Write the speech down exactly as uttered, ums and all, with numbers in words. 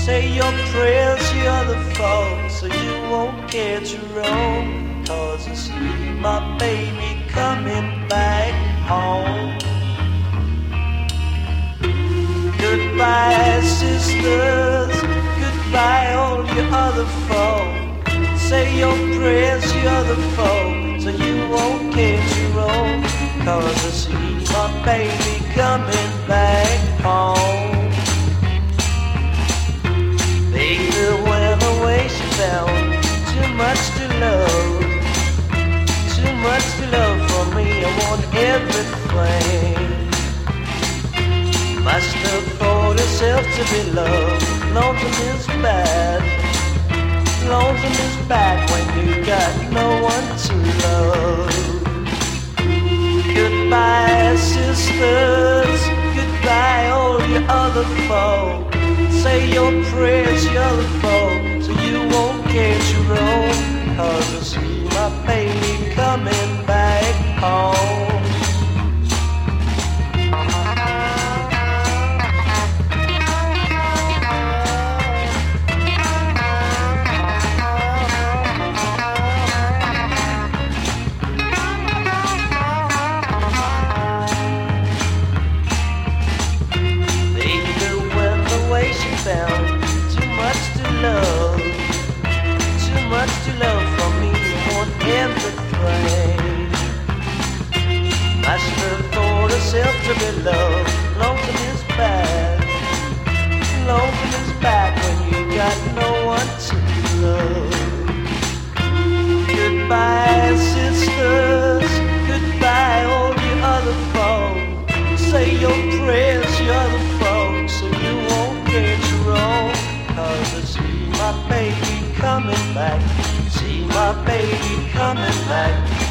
Say your prayers, you other folks, so you won't catch a roam. Cause I see my baby coming back home. Goodbye, sisters, goodbye, all you other folk. Say your prayers, you other folk, so you won't catch a roam. Cause I see my baby coming back home. Baby went away, she found too much to love. Too much to love for me, I want everything. Must have thought herself to be loved. Lonesome is bad. Lonesome is bad when you got no one to love. Goodbye, sisters. Goodbye, all you other folk. Say your prayers, you other folk, so you won't catch a roll. Cause I see my baby coming back home. Found too much to love, too much to love for me, I want everything. Must have thought herself to be loved. Lonesome is bad, lonesome is bad when you got no one to love. Goodbye, sisters, goodbye, all you other folks. Say your prayers, you other folks, so you won't catch a roll. Cause I see my baby coming back. See my baby coming back.